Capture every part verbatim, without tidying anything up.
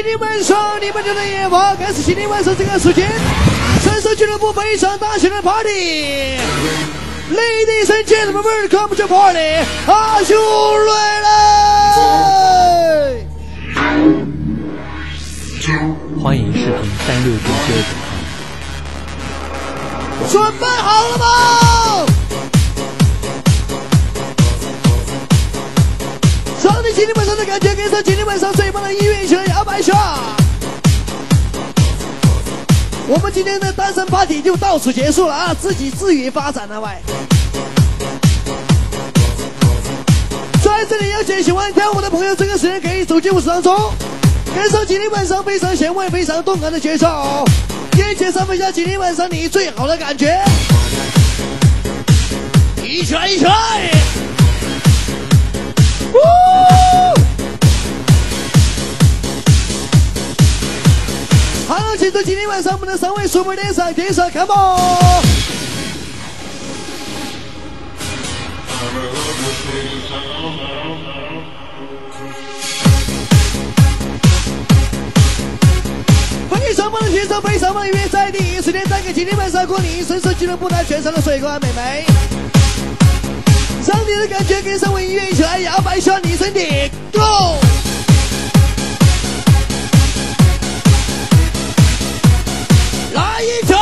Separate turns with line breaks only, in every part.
天晚上你们就能夜话，开始今天晚上这个时间，三色俱乐部非常大型的 party。Ladies and gentlemen, welcome to party. Are you ready?
欢迎视频三六九九。
准备好了吗？让你今天晚上的感觉跟上今天晚上最棒的音乐一起来摇摆一下。我们今天的单身 party 就到此结束了啊，自己自娱发展了喂。在这里要请喜欢跳舞的朋友，这个时间可以走进舞池当中，跟上今天晚上非常前卫、非常动感的节奏，也介绍一下今天晚上你最好的感觉。一圈一圈。好了，请着今天晚上我们的三位 super dancer dancer come on。非常棒的节奏，非常棒的音乐，在第一时间带给今天晚上过你深色俱乐部台全场的水哥美眉，让你的感觉跟上我音乐一起来摇摆一下你身体 ，Go！ 来一锤！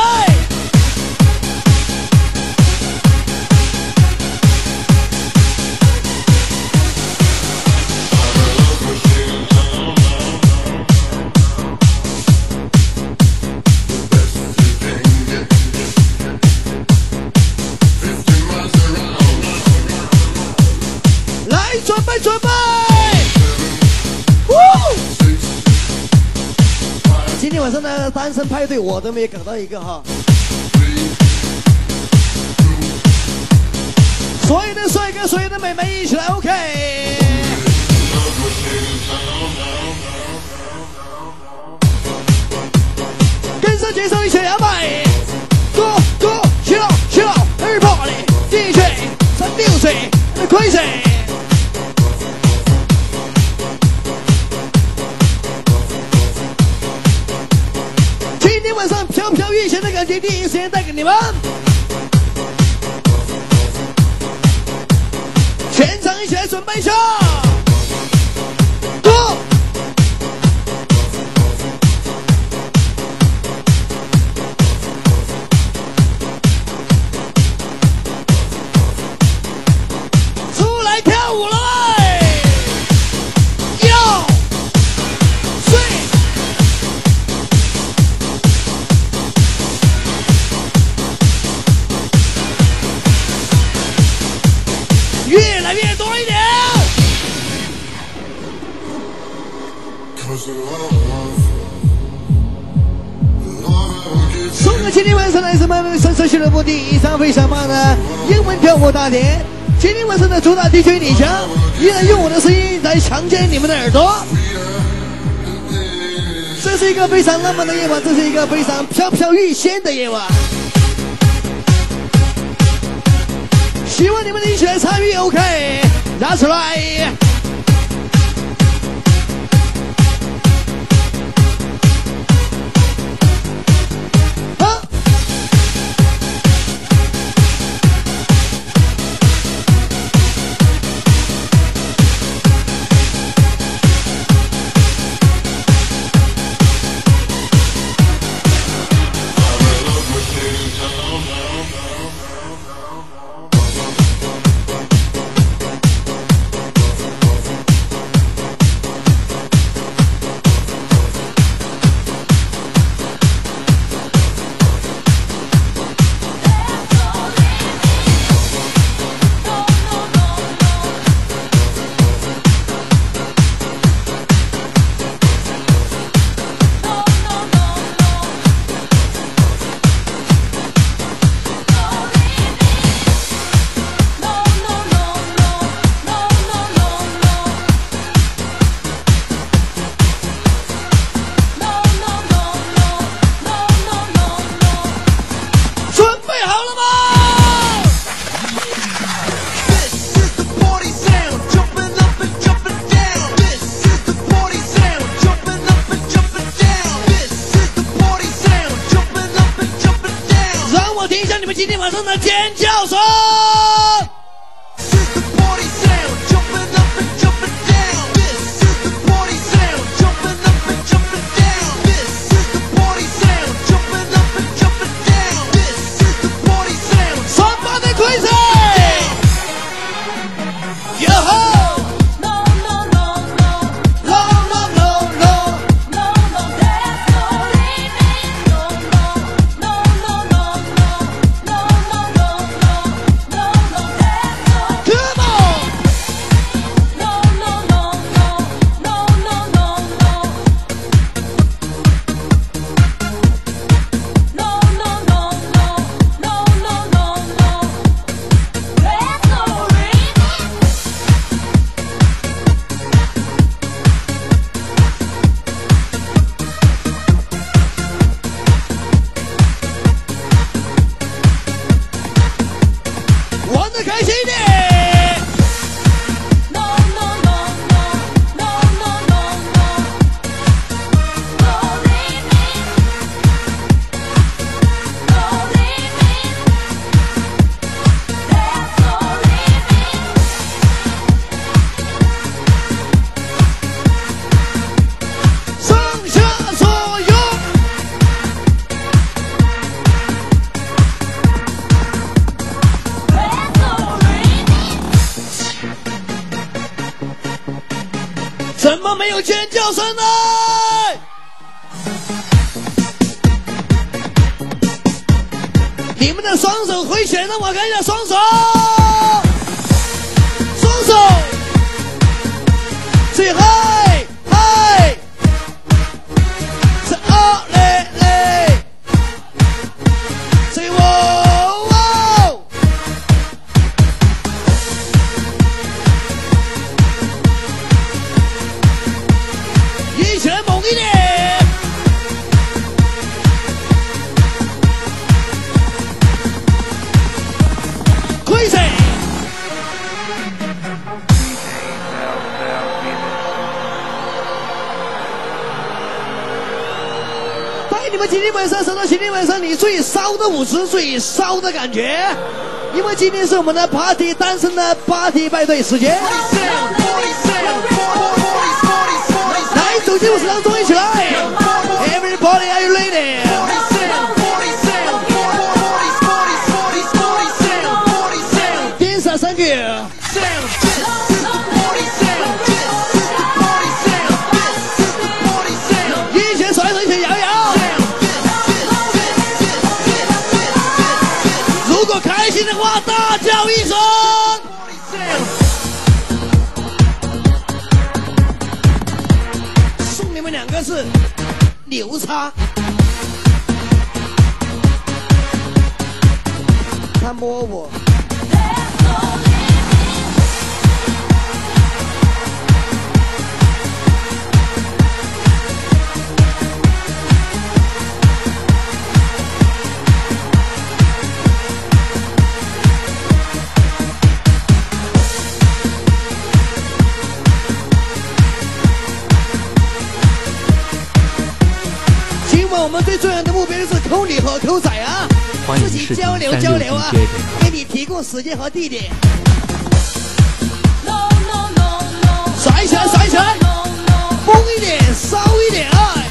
来，准备准备！今天晚上的单身派对我都没搞到一个哈，所有的帅哥，所有的美眉一起来 OK， 跟上节奏一起摇摆 ，Go Go chill chill everybody D J 三六岁 crazy。晚上飘飘欲仙的感觉，第一时间带给你们，全场一起来准备一下。Go！ 出来跳舞了喂！哟！越来越多一点。送给今天晚上来自曼曼深色俱乐部第一场非常棒的英文跳舞大典。今天晚上的主打 D J 李强依然用我的声音来强奸你们的耳朵。这是一个非常浪漫的夜晚，这是一个非常飘飘欲仙的夜晚。希望你们一起来参与 ，OK， 拿出来。好， 晚上的尖叫声。怎么没有尖叫声呢？你们的双手挥起来，让我看一下双手，双手，最嗨嗨，是啊嘞嘞，最哇哇。一起来猛一点！亏谁？带你们今天晚上上到今天晚上你最骚的舞池，最骚的感觉，因为今天是我们的 party 单身的 party 派对时间。走进舞池当中，一起来 ！Everybody, are you ready? 点上 ，Thank you。一起甩手，一起摇摇。如果开心的话，大叫一声。你们两个是牛叉，他摸我。我们最重要的目标就是抠你和抠仔啊，自己交流交流啊，给你提供时间和地点。甩起来，甩起来，疯一点，骚一点爱。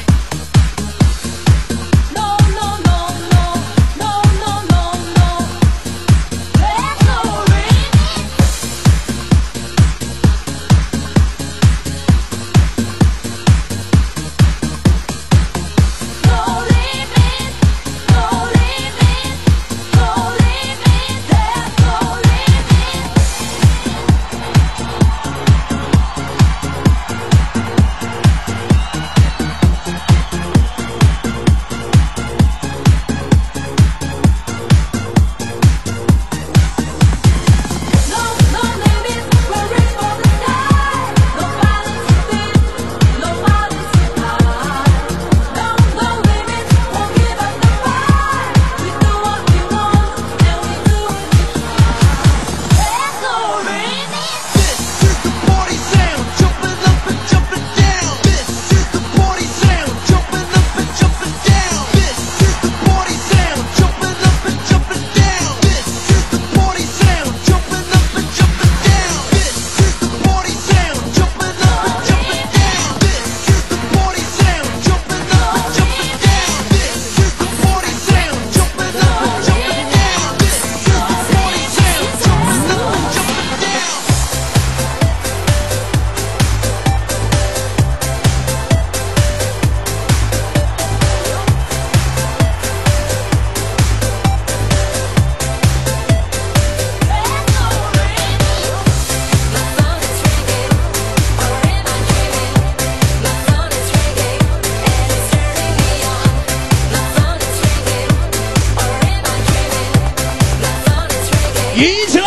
一起来！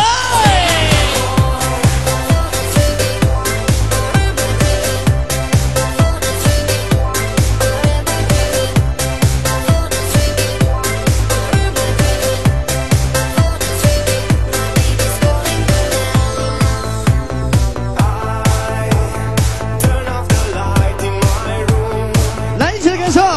来，一起来感受。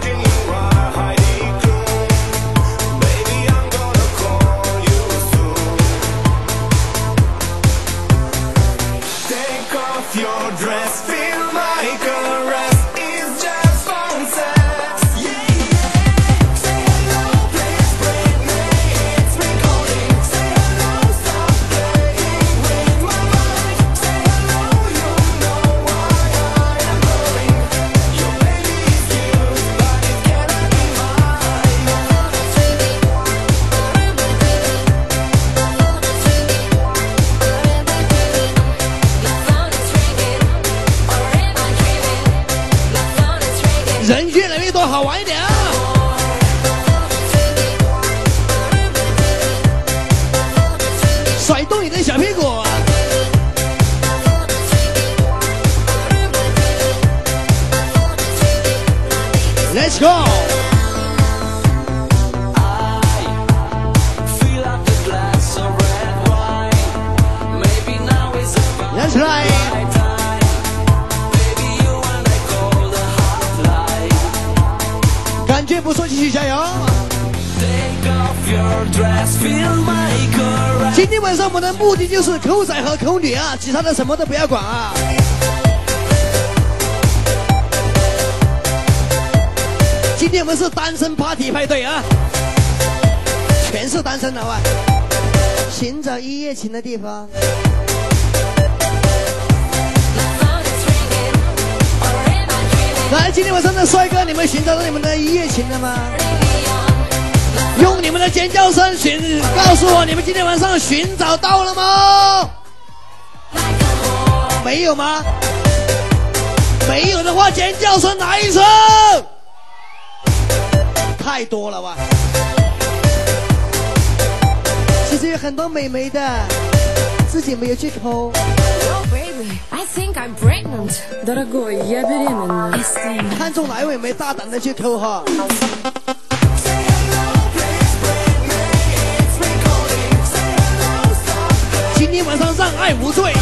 Your dress feel my caress is just phone sex. Yeah, yeah. Say hello, please bring me. It's me calling. Say hello, stop playing with my mind. Say hello, you know why I am calling. Your baby is cute, but it cannot be mine.
My 人越来越多，好玩一点啊！甩动你的小屁股。Let's go！ 来起来！感觉不错，继续加油！今天晚上我们的目的就是抠仔和抠女啊，其他的什么都不要管啊！今天我们是单身 party 派对啊，全是单身的哇！寻找一夜情的地方。来，今天晚上的帅哥，你们寻找到你们的一夜情了吗？用你们的尖叫声寻，告诉我你们今天晚上寻找到了吗？没有吗？没有的话，尖叫声来一声！太多了吧？其实有很多美眉的，自己没有去抠。
I think I'm pregnant. Дорогой, я беременна.
看中哪一位没大胆的去抠哈？今天晚上让爱无罪。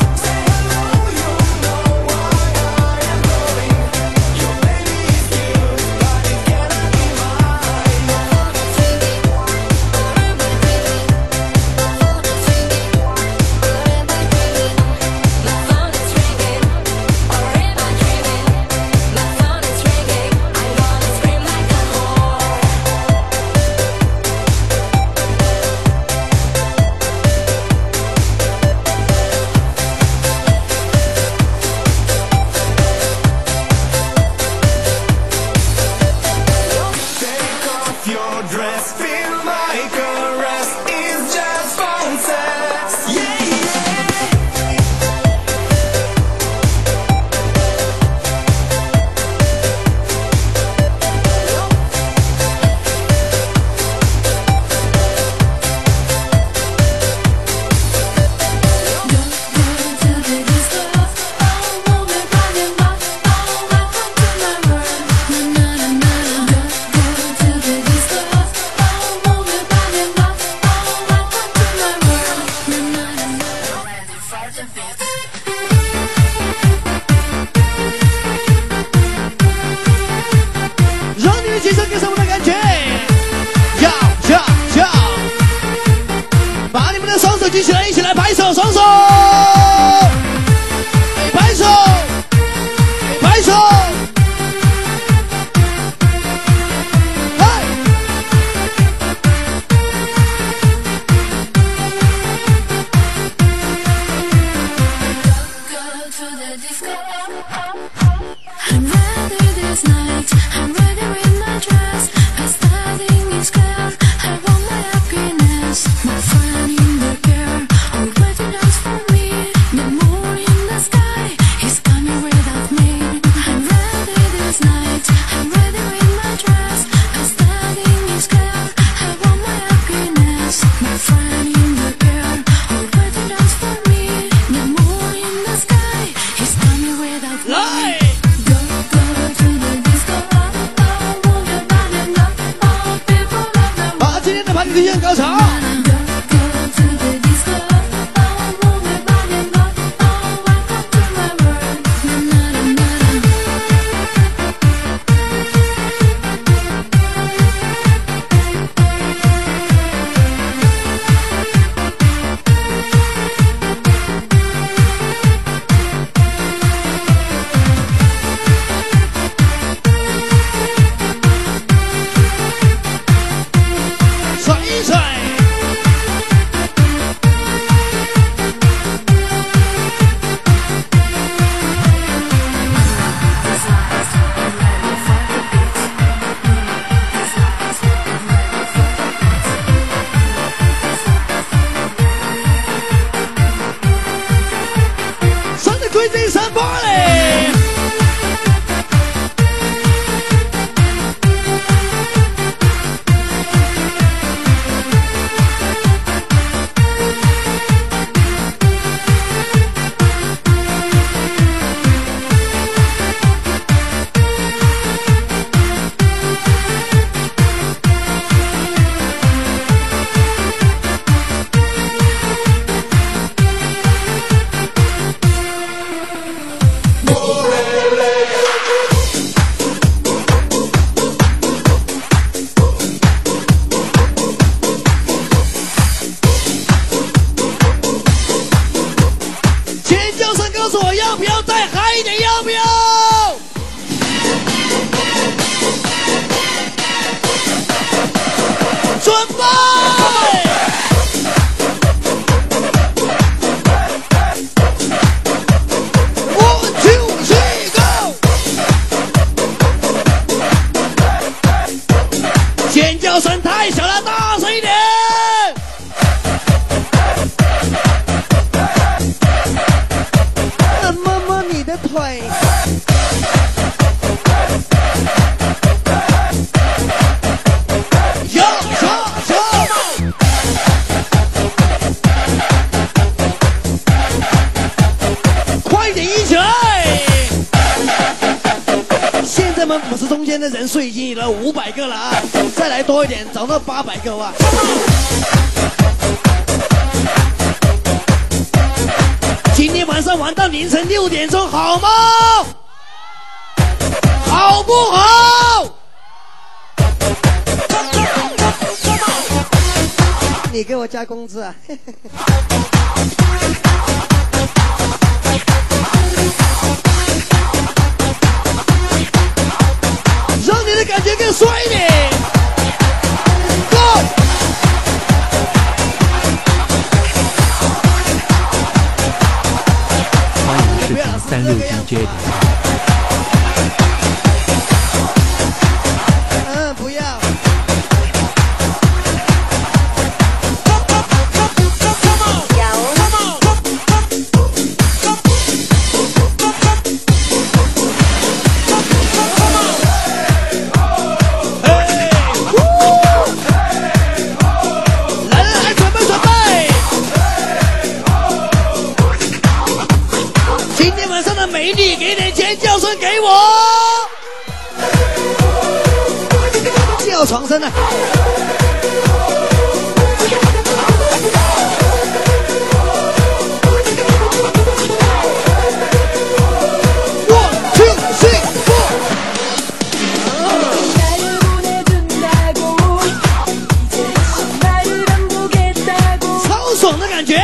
举起来，一起来拍手，双手，拍手，拍手，嗨！
My friend in the girl, I'm ready to dance for
这三波嘞。不是中间的人数已经有了五百个了啊，再来多一点，涨到八百个哇！今天晚上玩到凌晨六点钟，好吗？好不好？你给我加工资啊！让你的感觉更帅一点 ，Go！
欢迎视频三六 D J 点。
嗯，不要。美女，给点尖叫声给我！叫床声呢？超爽的感觉。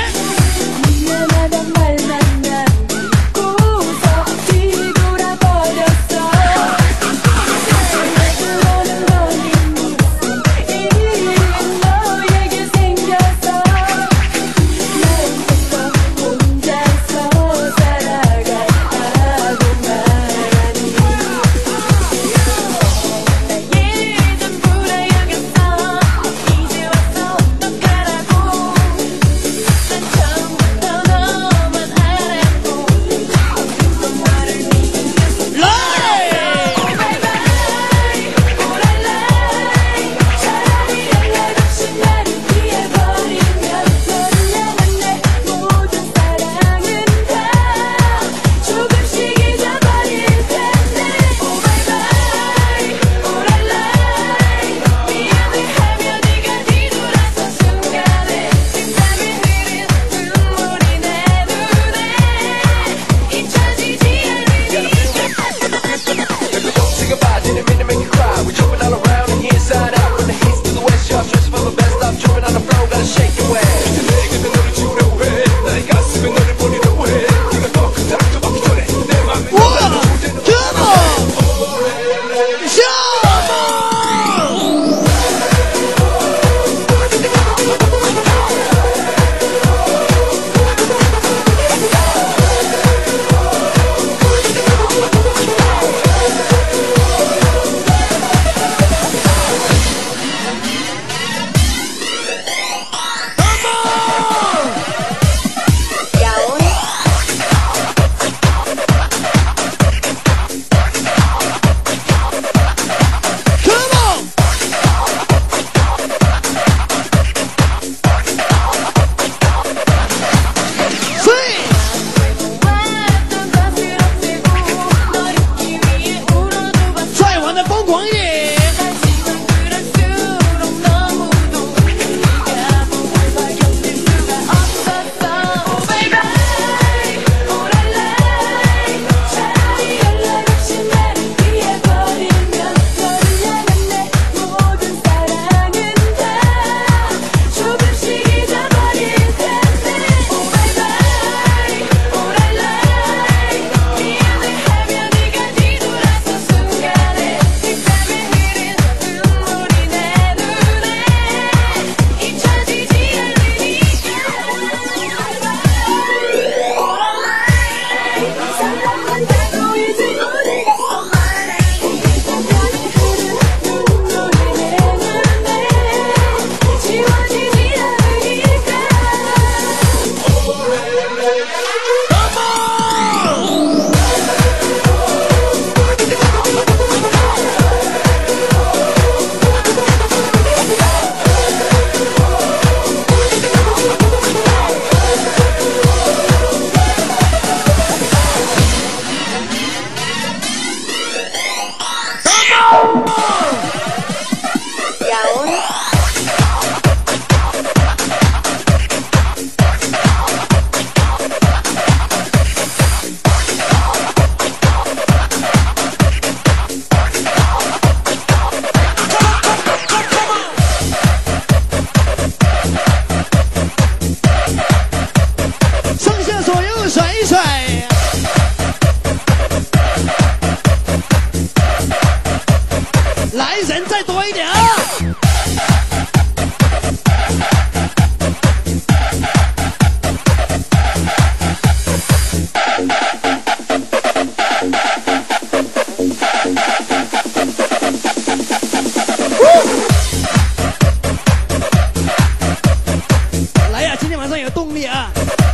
今天晚上有动力啊！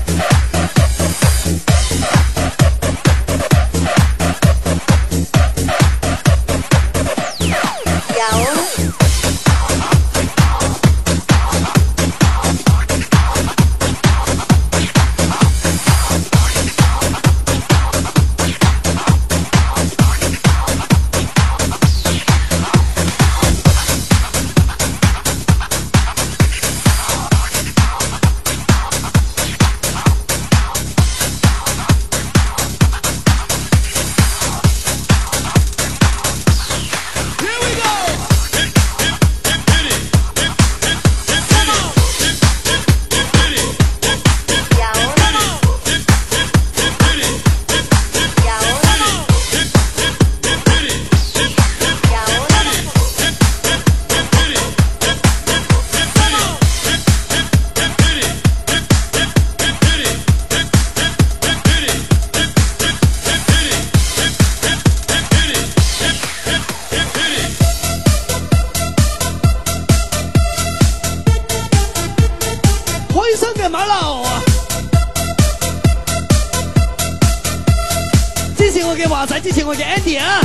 之前我嘅 Andy 啊，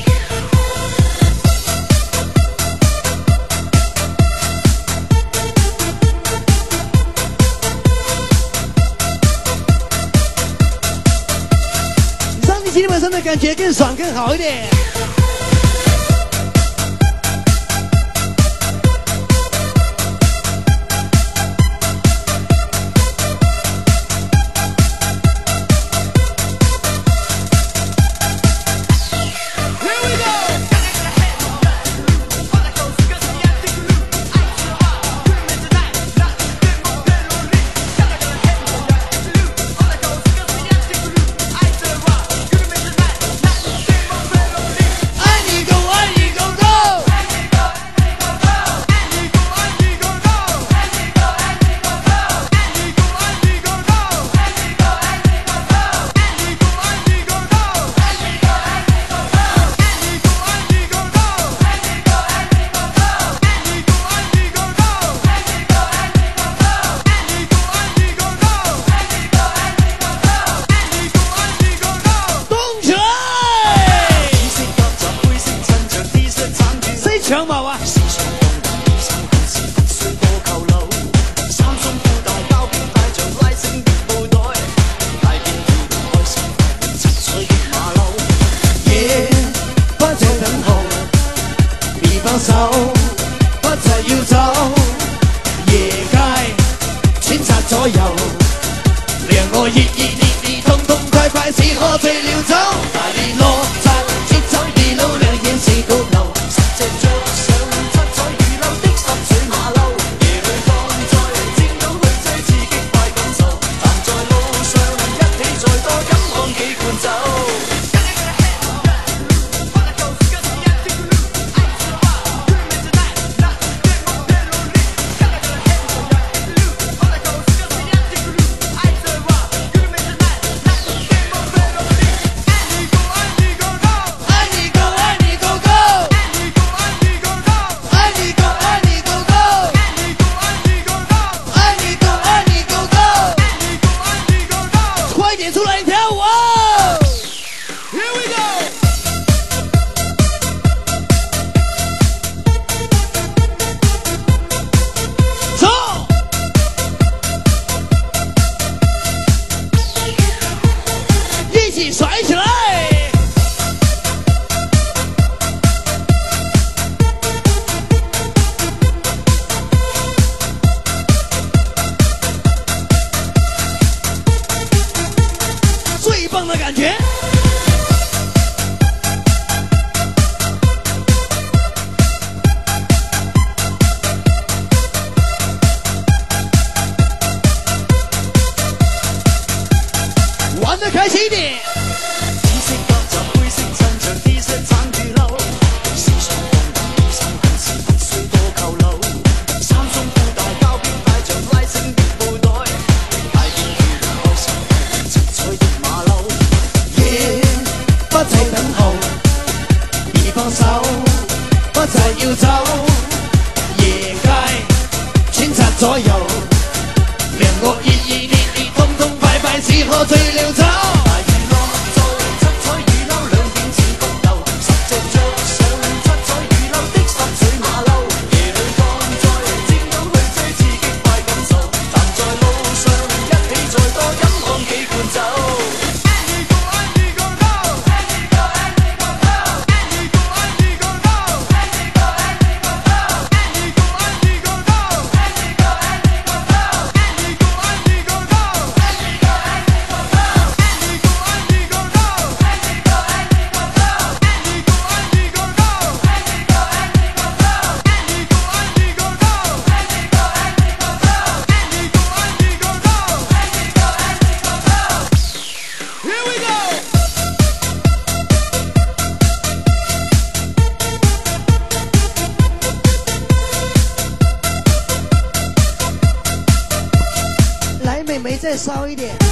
让你今天晚上的感觉更爽更好一点。長毛啊！夜不再等候，別放手，不再要走，夜街穿插左右，讓我熱熱烈烈痛痛快快似喝醉了酒，大烈落擦節奏地老兩件事高樓。開心一點。要走，夜街穿插左右，讓我熱熱烈烈，痛痛快快，似河醉了酒。
大娛樂做七彩雨褸，兩點似谷豆，實際着上七彩雨褸的濕水馬騮。夜裏放在尖東去追刺激快感受，站在路上一起再多飲往幾罐酒。
再烧一点。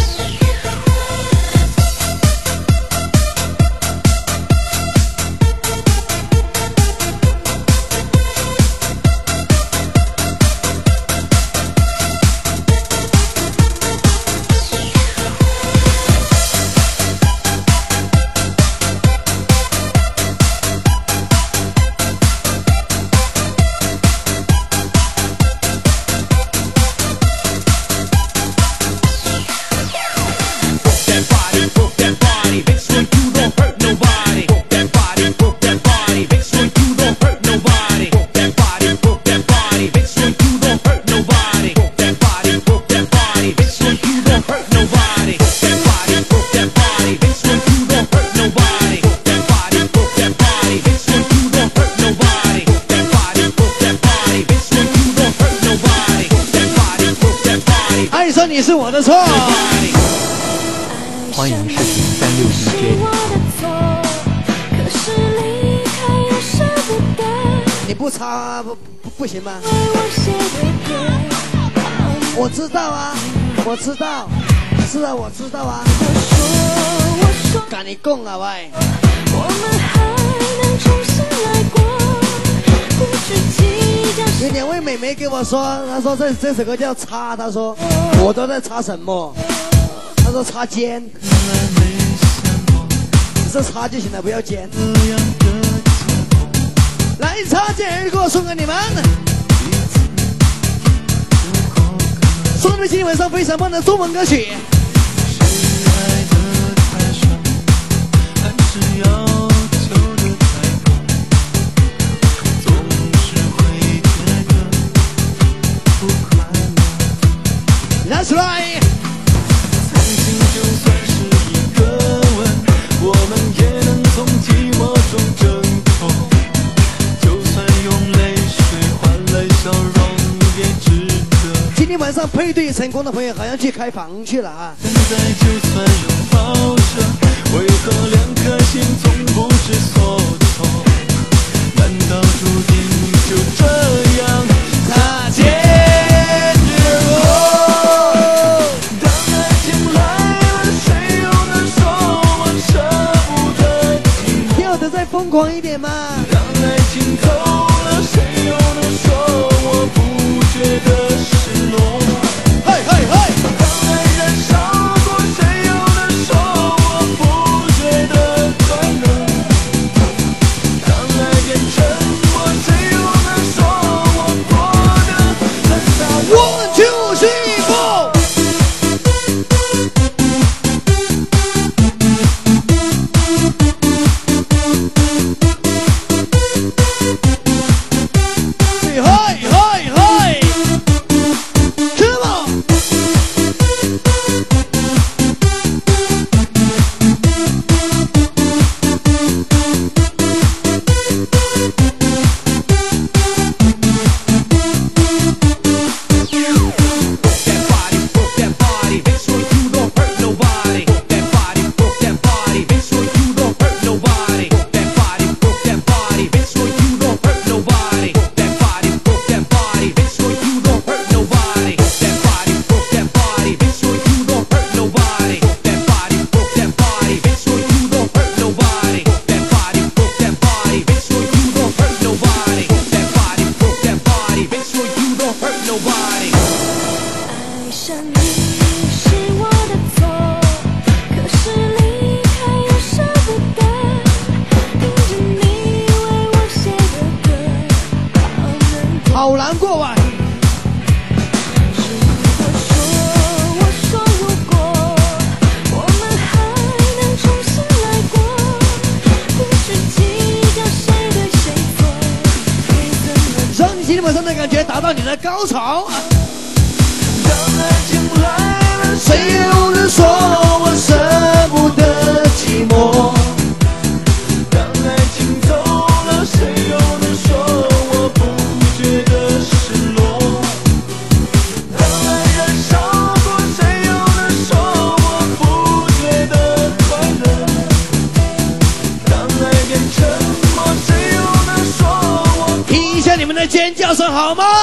你是我的错。
欢迎视频三六 D J。
你不插不不不行吗？我知道啊，我知道，是啊，我知道啊。赶你供啊喂！有两位美眉给我说，她说这这首歌叫擦，她说我都在擦什么？她说擦肩，只是擦就行了，不要肩。来，擦肩而过，送给你们。送你们今天晚上非常棒的中文歌曲。That's right。
曾经就算是一个吻，我们也能从寂寞中挣脱。就算用泪水换来笑容，也值得。
今天晚上配对成功的朋友好像去开房去了啊！
现在就算拥抱着，为何两颗心总不知所措？难道注定就这样擦肩？
疯狂一点嘛！
当爱情走了，谁又能说我不觉得失落？
嘿嘿嘿！
当爱燃烧过，谁又能说我不觉得快乐？当爱变沉默，谁又能说我过得很洒脱？
One two three four。
想你是我的错，可是离开又舍不得，听着你为我写的歌，好难过。
好难过啊！
如果说，我说如果我们还能重新来过，不去计较谁对谁错，该怎么做？
让你今天晚上的感觉达到你的高潮。谁又能说我舍不得寂寞？
当爱情走了，谁又能说我不觉得失落？当爱燃烧过，谁又能说我不觉得快乐？当爱变沉默，谁又能说我？
听一下你们的尖叫声好吗？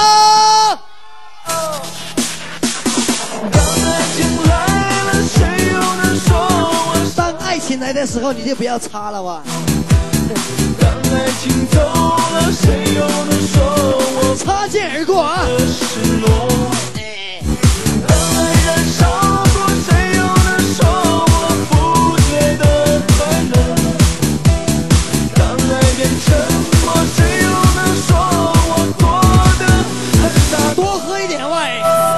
进来的时候你就不要插了哇！
当爱情走了，谁又能说我
擦肩而过啊！
失落？当爱燃烧过，谁又能说我不觉得快乐？当爱变沉默，谁又能说我过得很洒脱？
多喝一点喂！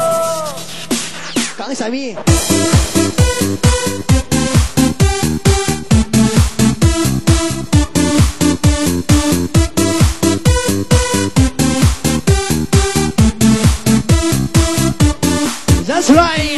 刚小蜜。That's right.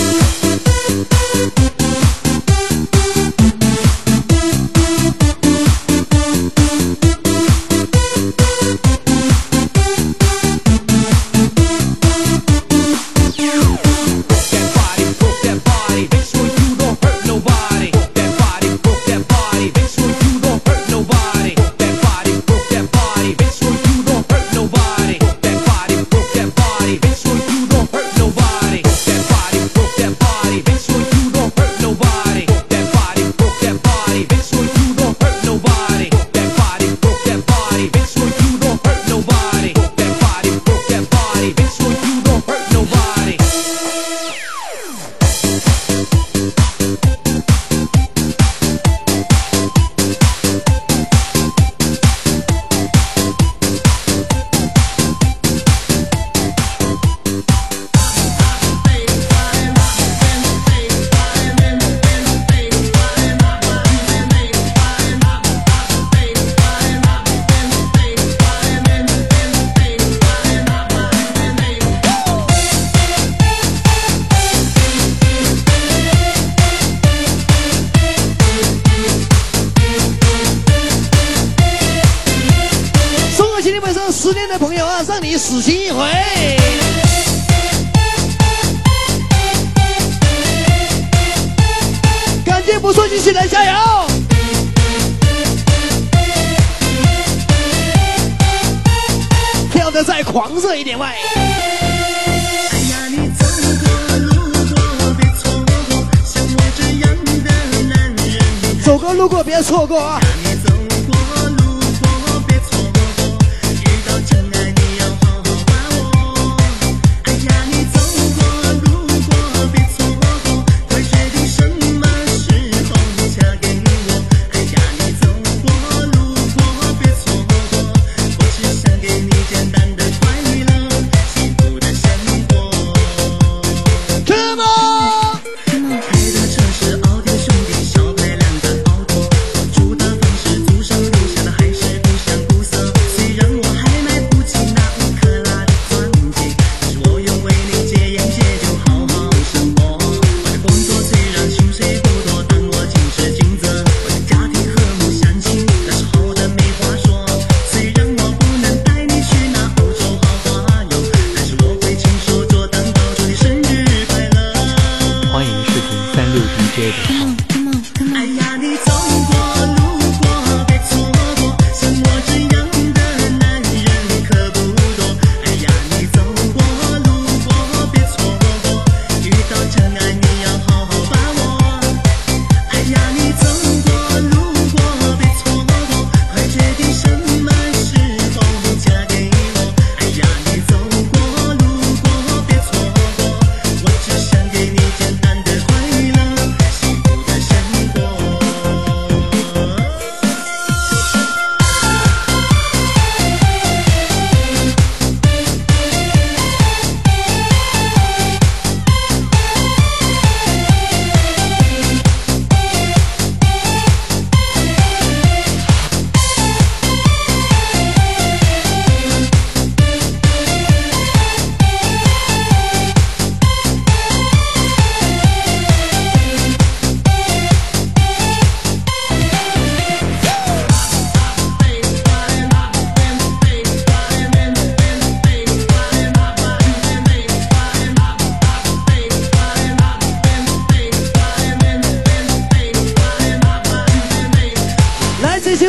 失恋的朋友啊，让你死心一回。感觉不错，继续来加油！跳得再狂热一点喂！走过路过别错过啊！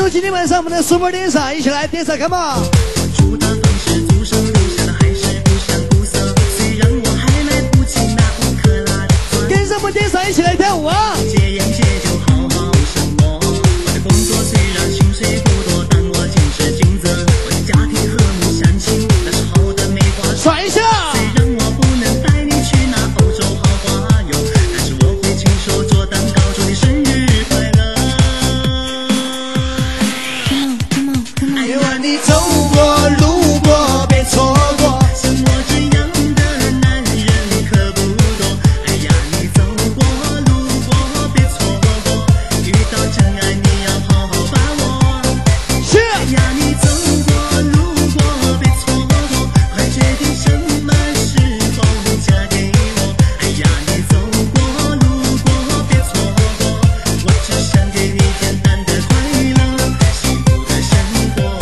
说今天晚上我们的 Super 点上一起来点上，看嘛。
出的方式足手留下的还是不香不涩，虽然我还来不及那五克拉的钻。
跟上我们点上一起来跳舞啊！
戒烟戒酒好好生活，我的工作虽然薪水不多，但我尽职尽责，我的家庭和睦相亲，那是好的没话说。
甩一下！
虽然我不能带你去那欧洲豪华游，但是我会亲手做蛋糕，祝你生日快乐。
哎呀，你走过路过别错过，
像我这样的男人可不多。哎呀，你走过路过别错过，遇到真爱你要好好把握。
是。
哎呀，你走过路过别错过，快决定什么时候嫁给我。哎呀，你走过路过别错过，我只想给你简单的快乐，幸福的生活。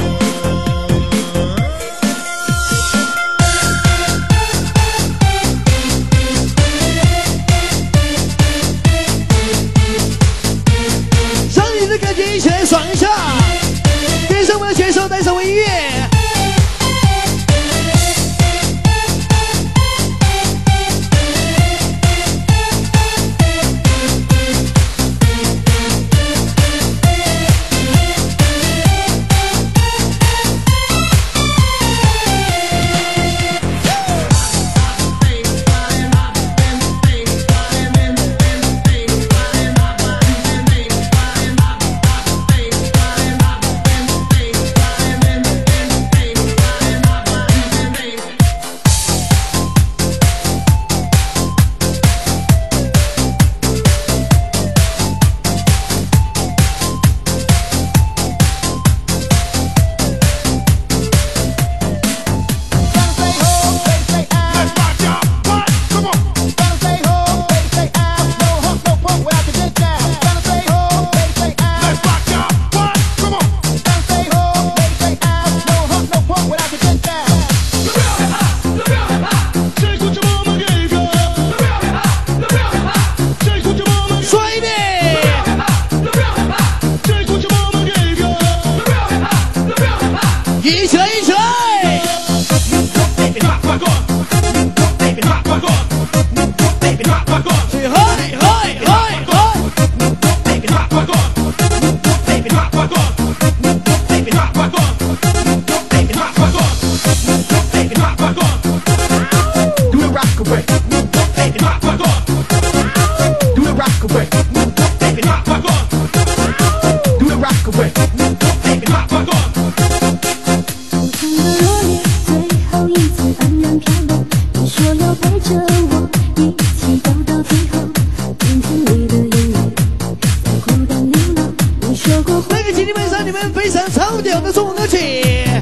让你的感觉一起来爽一下，跟上我们的选手，带上我音乐。一起来，一起来！最后，嘿，嘿，嘿！那个今天晚上你们非常超屌的中文歌曲。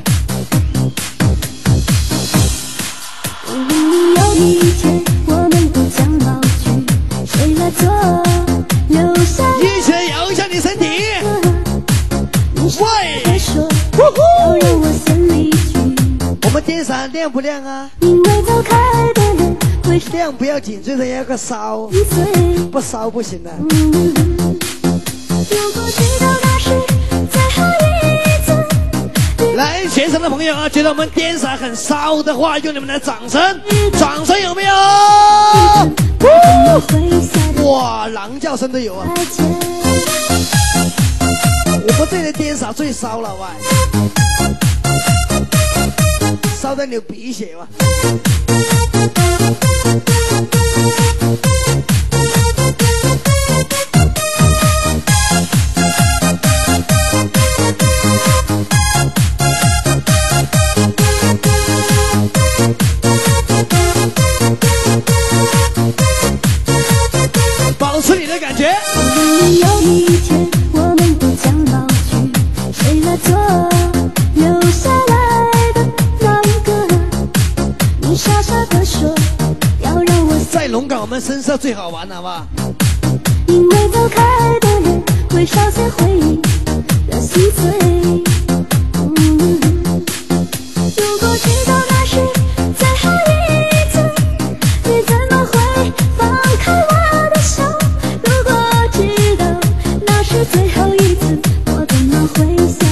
有一天我们都将老去，谁来做留下
一起来摇一下你身体。喂，
说要让我先离去，
我们电闪亮不亮啊？
因为走开的人会
亮不要紧，最重要个烧，
一岁。
不烧不行的。
如果知道那是最后一次，
来，全场的朋友啊，觉得我们电闪很烧的话，用你们的掌声，掌声有没有？哇，狼叫声都有啊！我们这里的电闪最烧了，喂，烧得流鼻血哇！保持你的感觉。
有一天我们都将老去，谁来做留下来的那个？你傻傻地说要让我
在龙岗我们深色最好玩，好不好？
因为走开的人会少些回忆的心碎。嗯，如果知道那是最后一次，你怎么会放开我的手？如果知道那是最后一次，我怎么会想？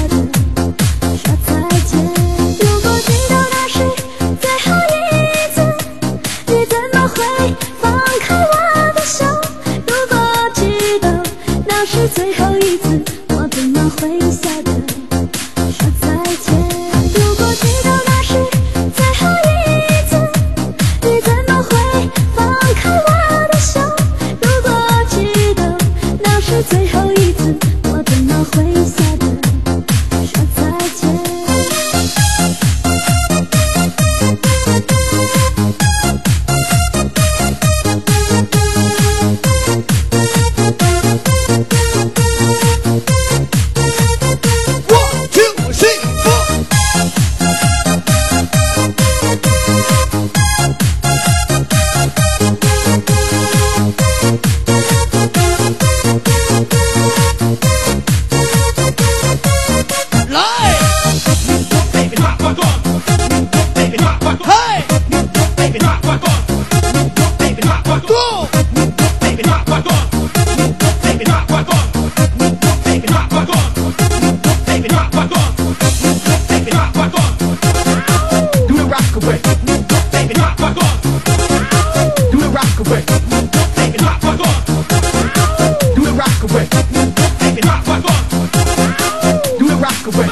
Go!
Baby, rock, rock on. Baby, rock, rock on. Baby, rock, rock on. Baby, rock, rock on. Baby, rock, rock on. Do the rock away. Baby, rock, rock on. Do the rock away. Baby, rock, rock on. Do the rock away. Baby, rock, rock on. Do the rock away.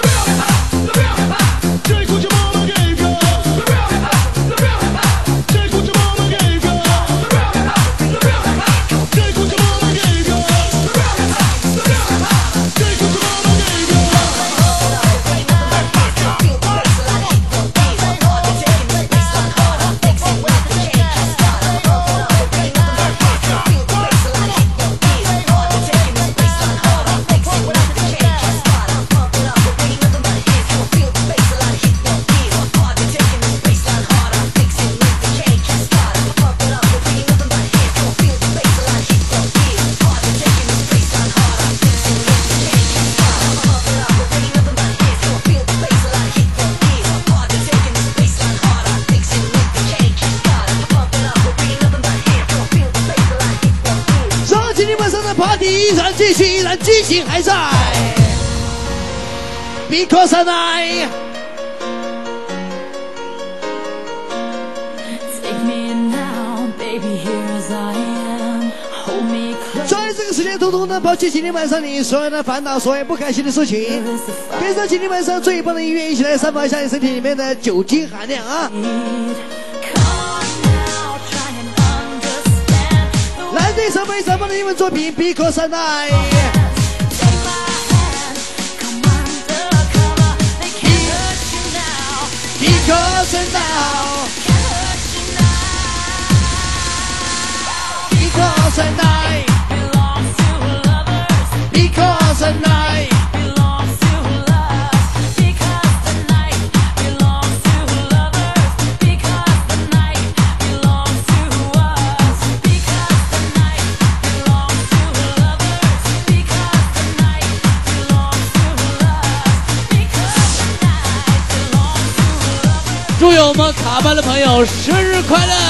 Take what your mama gave you. Take what your mama gave you. Take what your mama gave you. Take what your mama gave you.
让今天晚上的 party 依然继续，依然激情还在。Because I
Take me now, baby, here as I am. Hold me close.
在这个时间，统统的抛弃今天晚上你所有的烦恼，所有不开心的事情，跟上今天晚上最棒的音乐，一起来散发一下你身体里面的酒精含量啊！
Come on now, try and understand.
来自上非常棒的英文作品 Because I
Take my hand, come undercover. They can't hurt you now,
Because I now
can't hurt you now.
Because I now
Belongs to lovers.
Because I now
Belongs to us. Because the night belongs to lovers. Because the night belongs to us. Because the night belongs to lovers. Because the night belongs to us. Because the night belongs to lovers.
祝愿我们卡班的朋友生日快乐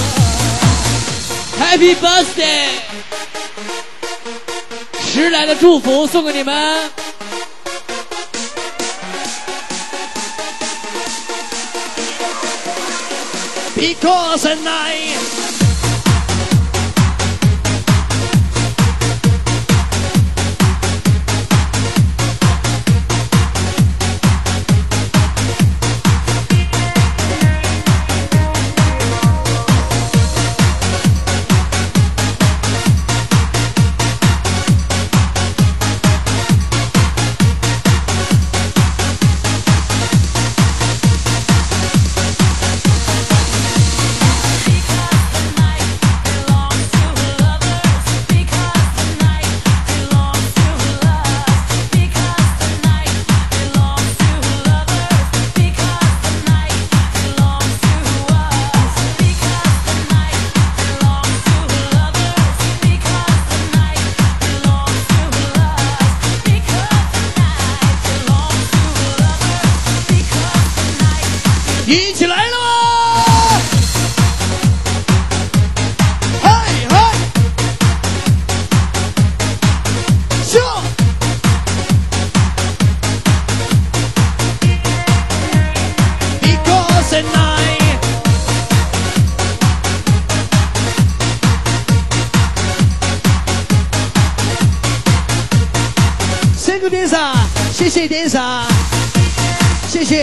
，Happy Birthday！ 迟来的祝福送给你们。
Because I now一起来了吗？嗨嗨，笑。Because at night， 辛苦点上，谢谢点上，谢谢。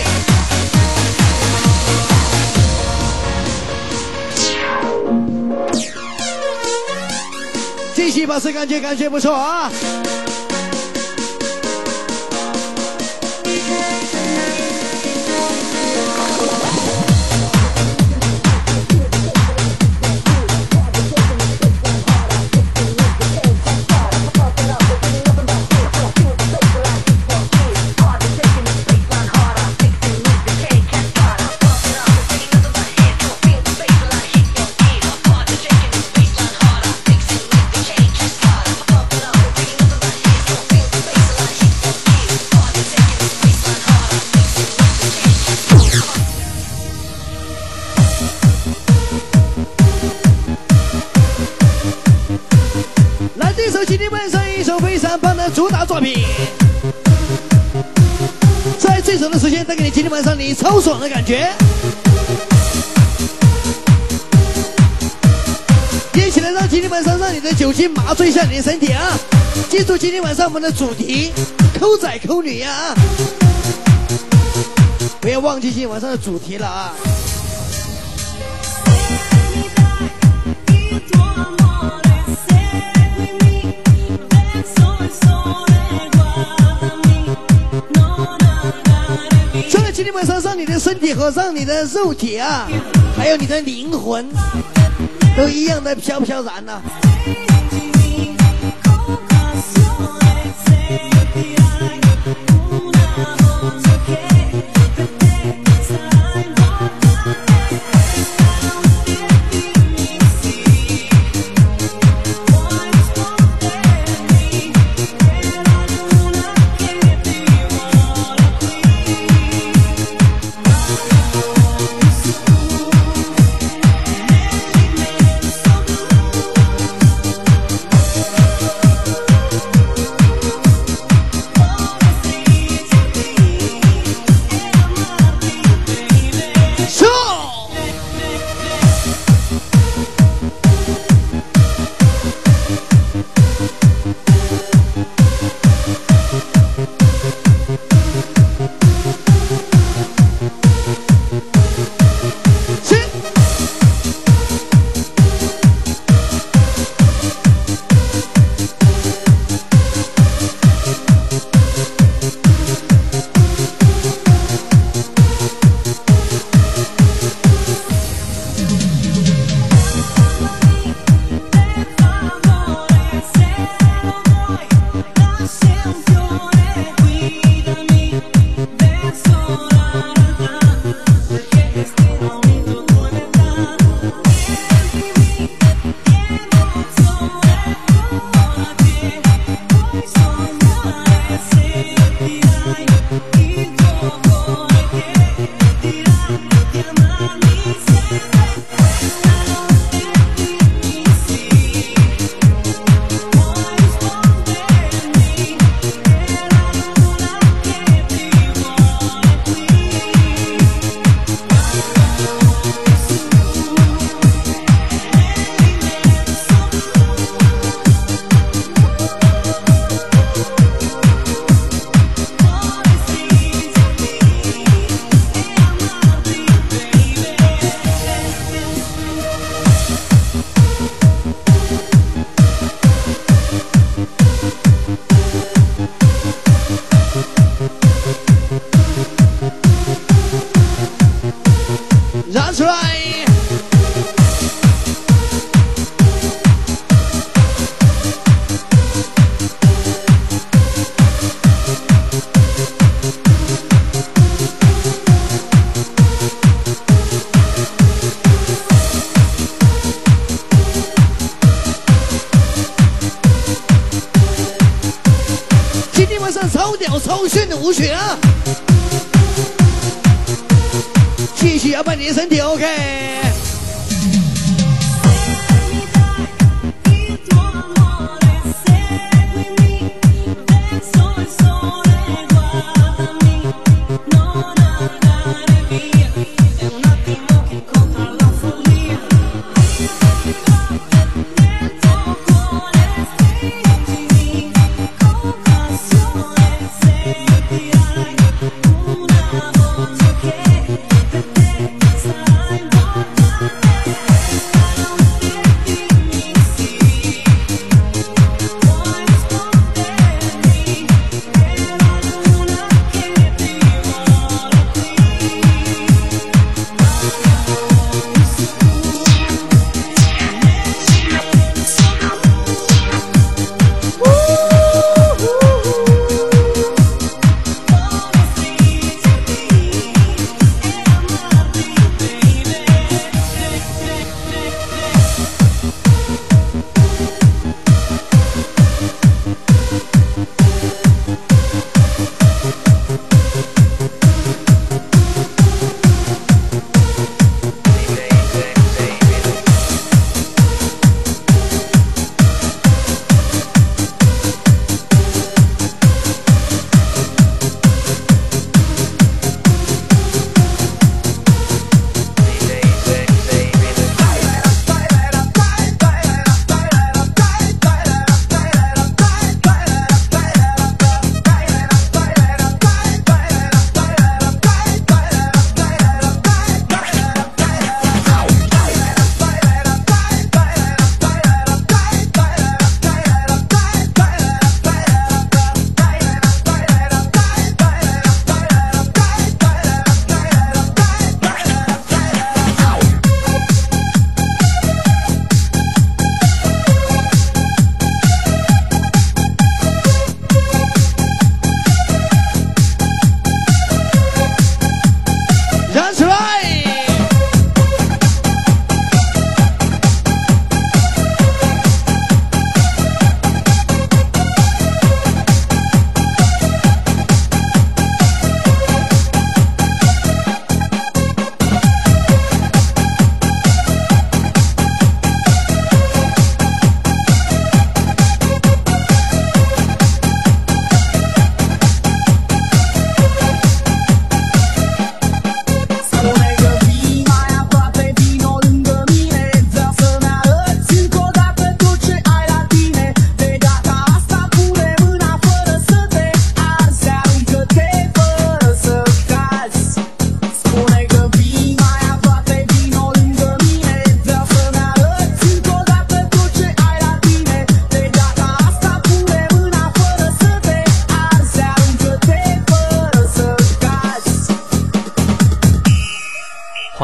继续保持感觉，感觉不错啊！ 非常棒的主打作品，在最短的时间带给你今天晚上你超爽的感觉。一起来让今天晚上让你的酒精麻醉一下你的身体啊！记住今天晚上我们的主题，抠仔抠女呀啊！不要忘记今天晚上的主题了啊！除了今天晚上让你的身体和让你的肉体啊，还有你的灵魂，都一样的飘飘然呐、啊。That's right. 今天晚上超屌超炫的舞曲啊！继续摇摆你的身体 ，OK。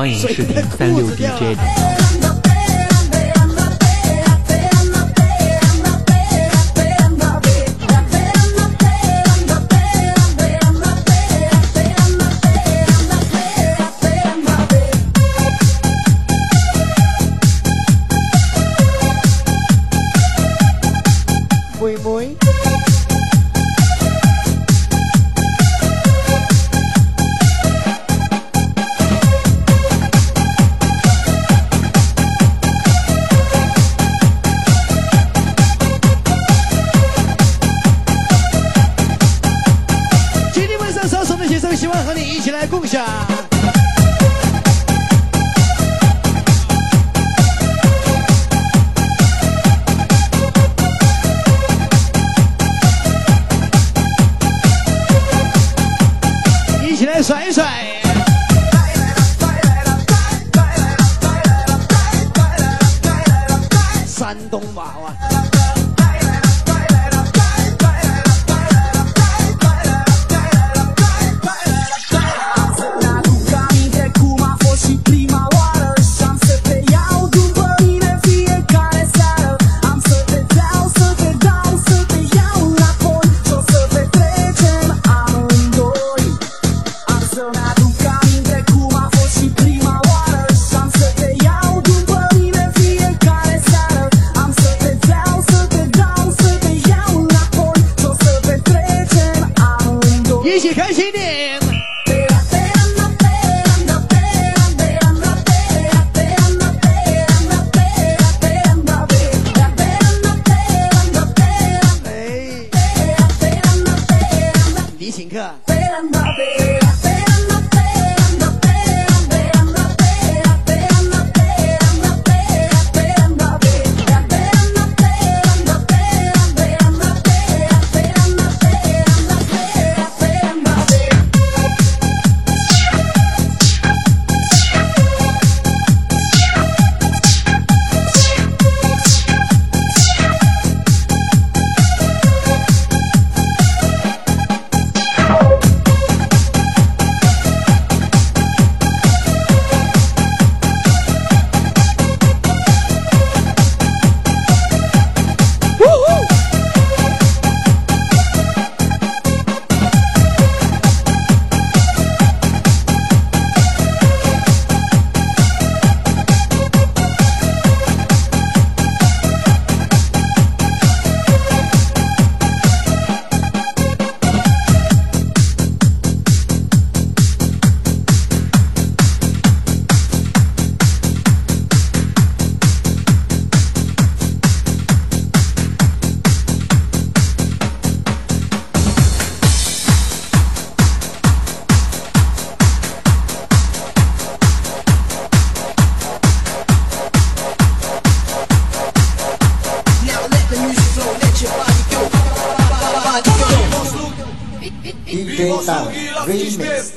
欢迎视频三六 D J。
妹妹。今天晚上上送的携手，希望和你一起来共享。一起来甩一甩，山东娃娃。一起开心点。哎，你请客。
D J 大伟 Remix。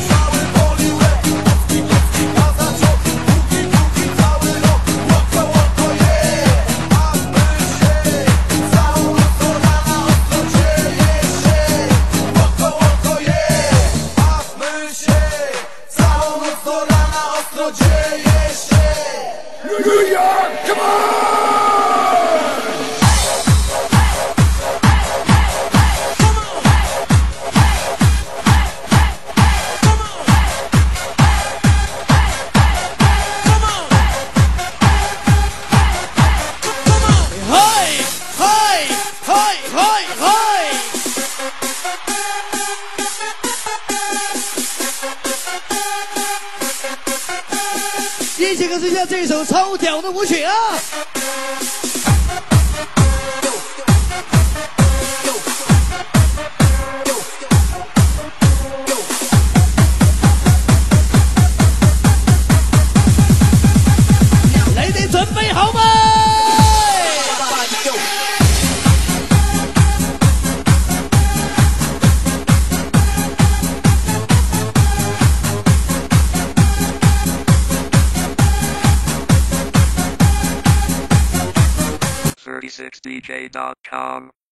一起跟随下这首超屌的舞曲啊！雷电准备好吗？
thirty-six D J dot com